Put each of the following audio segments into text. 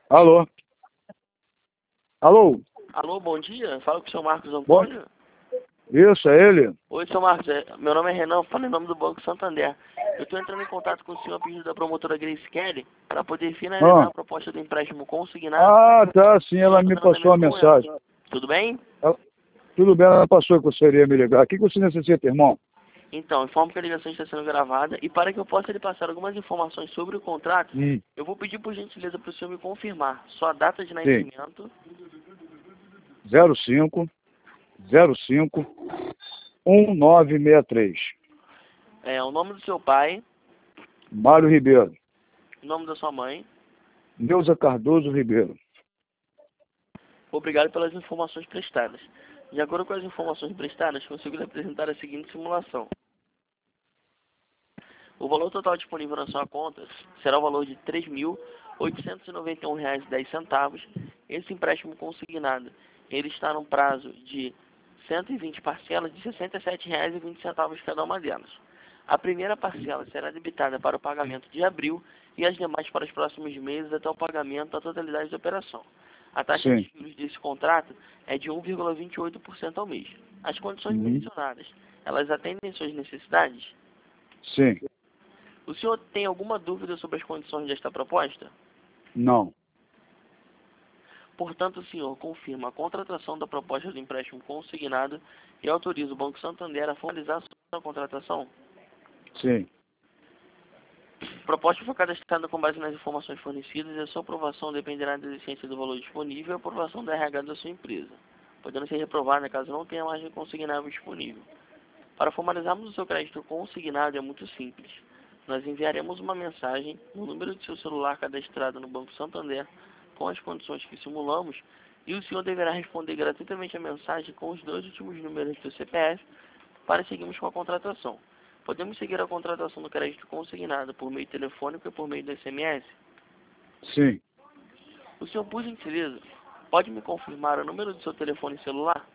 Alô? Alô? Alô, bom dia. Fala com o seu Marcos Bom, Antônio. isso, é ele? Oi, seu Marcos. Meu nome é Renan, falo em nome do Banco Santander. Eu estou entrando em contato com o senhor a pedido da promotora Grace Kelly para poder finalizar Ah, a proposta do empréstimo consignado. ah, tá, sim, O senhor ela está me dando passou a andamento com ela. mensagem. Tudo bem? Ela- Tudo bem, ela passou que você iria me ligar. O que você necessita, irmão? Então, informo que a ligação está sendo gravada e para que eu possa lhe passar algumas informações sobre o contrato, Hum, eu vou pedir por gentileza para o senhor me confirmar sua data de sim, nascimento, 05 05 1963. o nome do seu pai, Mário Ribeiro. o nome da sua mãe. Neuza Cardoso Ribeiro. Obrigado pelas informações prestadas. De acordo com as informações prestadas, consigo lhe apresentar a seguinte simulação. O valor total disponível na sua conta será o valor de R$ 3.891,10. Esse empréstimo consignado, ele está no prazo de 120 parcelas de R$ 67,20 cada uma delas. A primeira parcela será debitada para o pagamento de abril e as demais para os próximos meses até o pagamento da totalidade da operação. A taxa de Sim. juros desse contrato é de 1,28% ao mês. As condições Uhum. mencionadas, elas atendem suas necessidades? Sim. O senhor tem alguma dúvida sobre as condições desta proposta? Não. Portanto, o senhor confirma a contratação da proposta do empréstimo consignado e autoriza o Banco Santander a formalizar a sua contratação? Sim. A proposta foi cadastrada com base nas informações fornecidas e a sua aprovação dependerá da existência do valor disponível e a aprovação da RH da sua empresa, podendo ser reprovada caso não tenha margem consignável disponível. Para formalizarmos o seu crédito consignado é muito simples. Nós enviaremos uma mensagem no número de seu celular cadastrado no Banco Santander com as condições que simulamos e o senhor deverá responder gratuitamente a mensagem com os dois últimos números do CPF para seguirmos com a contratação. Podemos seguir a contratação do crédito consignado por meio telefônico e por meio do SMS? Sim. O senhor, por gentileza, pode me confirmar o número do seu telefone celular?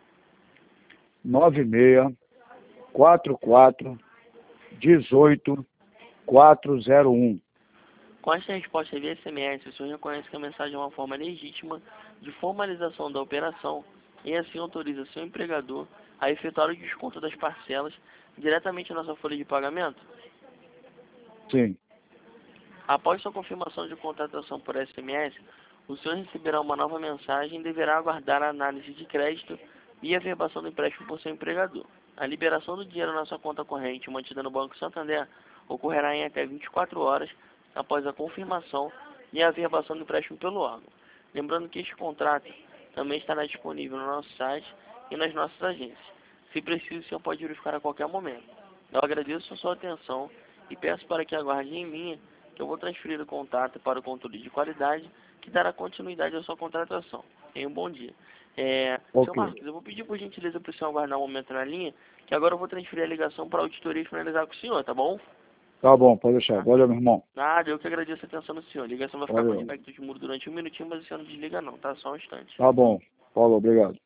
96 44 18 401. Com esta resposta via SMS, o senhor reconhece que a mensagem é uma forma legítima de formalização da operação e assim autoriza seu empregador a efetuar o desconto das parcelas diretamente na sua folha de pagamento? Sim. Após sua confirmação de contratação por SMS, o senhor receberá uma nova mensagem e deverá aguardar a análise de crédito e a verbação do empréstimo por seu empregador. A liberação do dinheiro na sua conta corrente mantida no Banco Santander ocorrerá em até 24 horas após a confirmação e a verbação do empréstimo pelo órgão. Lembrando que este contrato também estará disponível no nosso site e nas nossas agências. Se preciso, o senhor pode verificar a qualquer momento. Eu agradeço a sua atenção e peço para que aguarde em linha que eu vou transferir o contato para o controle de qualidade que dará continuidade à sua contratação. Tenha um bom dia. Seu Ok. Marcos, eu vou pedir por gentileza para o senhor aguardar um momento na linha, que agora eu vou transferir a ligação para a auditoria e finalizar com o senhor, tá bom? Tá bom, pode deixar. Tá? Valeu, meu irmão. Nada, eu que agradeço a atenção do senhor. A ligação vai ficar com Valeu. aspecto de muro durante um minutinho, mas o senhor não desliga não, tá? Só um instante. Tá bom. Falou, obrigado.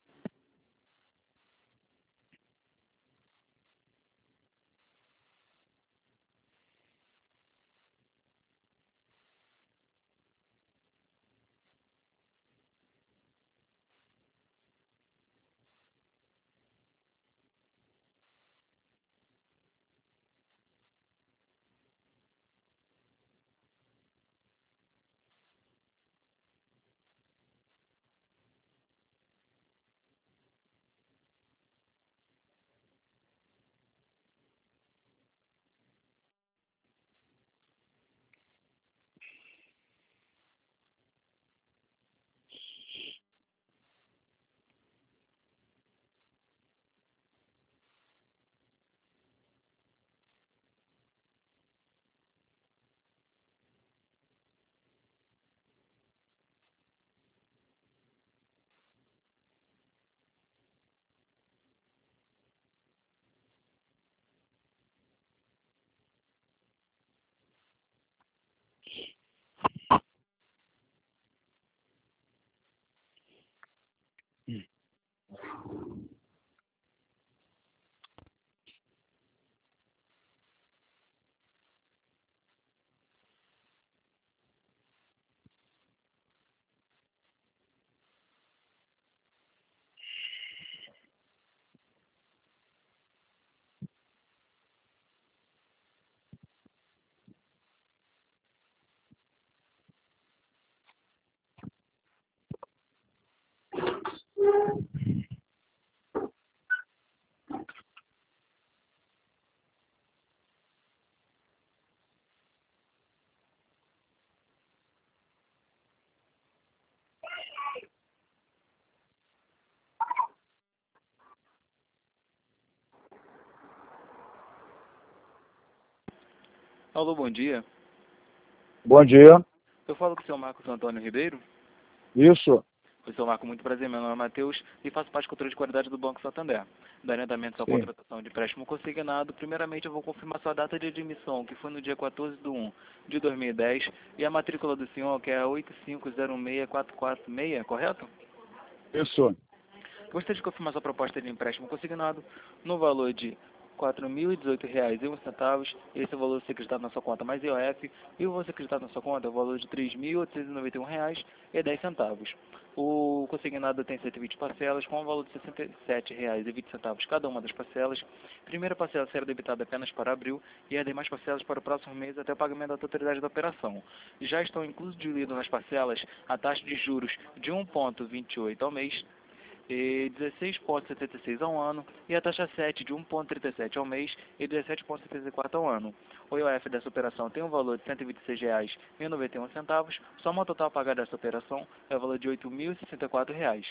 Alô, bom dia. Bom dia. Eu falo com o seu Marcos Antônio Ribeiro. Isso. Eu sou Marco, muito prazer, meu nome é Matheus e faço parte do controle de qualidade do Banco Santander. Darei andamento à sua Sim. contratação de empréstimo consignado. Primeiramente, eu vou confirmar sua data de admissão, que foi no dia 14/1 de 2010, e a matrícula do senhor, que é a 8506446, correto? Isso. Gostaria de confirmar sua proposta de empréstimo consignado no valor de R$ 4.018,01. Esse é o valor a ser acreditado na sua conta mais IOF, e o valor a ser acreditado na sua conta é o valor de R$ 3.891,10. O consignado tem 120 parcelas, com o valor de R$ 67,20 cada uma das parcelas. Primeira parcela será debitada apenas para abril e as demais parcelas para o próximo mês até o pagamento da totalidade da operação. Já estão incluídos nas parcelas a taxa de juros de 1,28 ao mês, e 16,76 ao ano, e a taxa 7 de 1,37 ao mês e 17,74 ao ano. O IOF dessa operação tem um valor de R$ 126,91. Soma total a pagar dessa operação é o valor de R$ 8.064.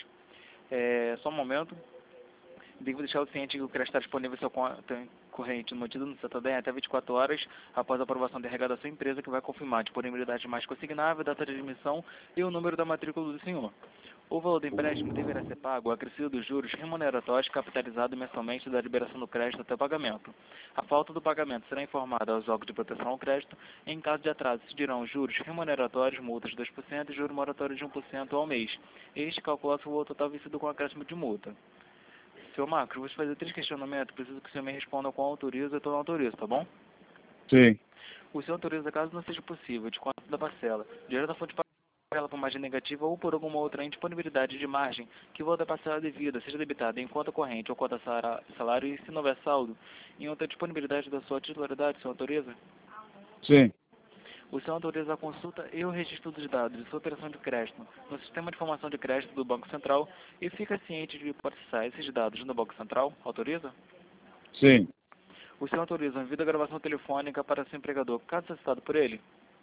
Só um momento. Devo deixar o ciente que o crédito está disponível em sua conta corrente mantido no Santander até 24 horas após a aprovação de RH da sua empresa, que vai confirmar a disponibilidade mais consignável, data de admissão e o número da matrícula do senhor. O valor do empréstimo deverá ser pago acrescido dos juros remuneratórios capitalizados mensalmente da liberação do crédito até o pagamento. A falta do pagamento será informada aos órgãos de proteção ao crédito. Em caso de atraso, se dirão juros remuneratórios, multas de 2% e juros moratórios de 1% ao mês. Este calcula-se o valor total vencido com acréscimo de multa. Senhor Marcos, vou te fazer 3 questionamentos. Preciso que o senhor me responda qual autoriza ou não autoriza, tá bom? Sim. O senhor autoriza, caso não seja possível, de quanto da parcela, direto da fonte parcela por margem negativa ou por alguma outra indisponibilidade de margem que o valor da parcela devida seja debitada em conta corrente ou conta salário, e se não houver saldo, em outra disponibilidade da sua titularidade, o senhor autoriza? Sim. O senhor autoriza a consulta e o registro dos dados de sua operação de crédito no Sistema de Informação de Crédito do Banco Central e fica ciente de processar esses dados no Banco Central? Autoriza? Sim. O senhor autoriza a vida gravação telefônica para seu empregador, caso solicitado por ele?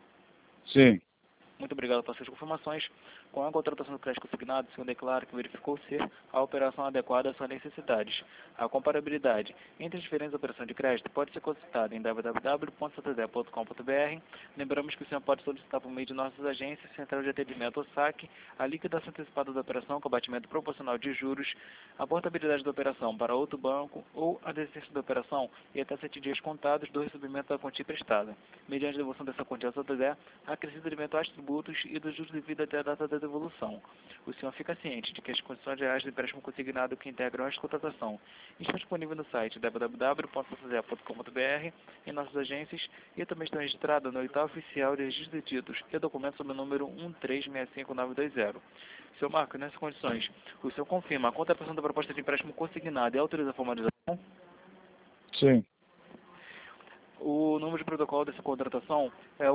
Sim. Muito obrigado pelas suas confirmações. Com a contratação do crédito consignado, o senhor declara que verificou ser a operação adequada às suas necessidades. A comparabilidade entre as diferentes operações de crédito pode ser consultada em www.santander.com.br. Lembramos que o senhor pode solicitar por meio de nossas agências, Central de Atendimento ou SAC, a liquidação antecipada da operação com abatimento proporcional de juros, a portabilidade da operação para outro banco ou a desistência da operação e até 7 dias contados do recebimento da quantia prestada. Mediante a devolução dessa quantia ao Santander, acrescido de eventuais tributos e dos juros devidos até a data da devolução. O senhor fica ciente de que as condições reais do empréstimo consignado que integram esta contratação estão disponíveis no site www.santander.com.br, em nossas agências, e também estão registradas no edital oficial de registro de títulos e documentos sob o número 1365920. Senhor Marco, nessas condições, o senhor confirma a contratação da proposta de empréstimo consignado e autoriza a formalização? Sim. O número de protocolo dessa contratação é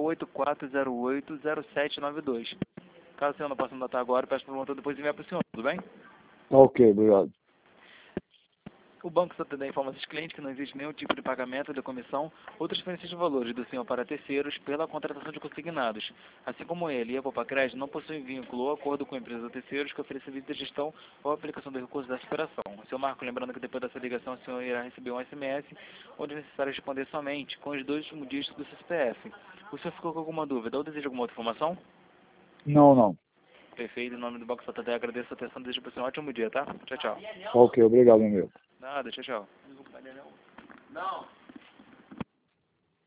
84080792. Caso o senhor não possa anotar agora, peço por favor depois enviar para o senhor, tudo bem? Ok, obrigado. O Banco Santander informa aos clientes que não existe nenhum tipo de pagamento de comissão ou transferência de valores do senhor para terceiros pela contratação de consignados. Assim como ele e a Poupa Crédito não possuem vínculo ou acordo com empresas ou terceiros que ofereçam serviço de gestão ou aplicação de recursos dessa operação. Senhor Marco, lembrando que depois dessa ligação o senhor irá receber um SMS onde é necessário responder somente com os 2 últimos dígitos do seu CPF. O senhor ficou com alguma dúvida ou deseja alguma outra informação? Não, não. Perfeito, em nome do Banco Santander agradeço a atenção e desejo para o senhor um ótimo dia, tá? Tchau, tchau. Ok, obrigado, meu. Nada, tchau, tchau. Não.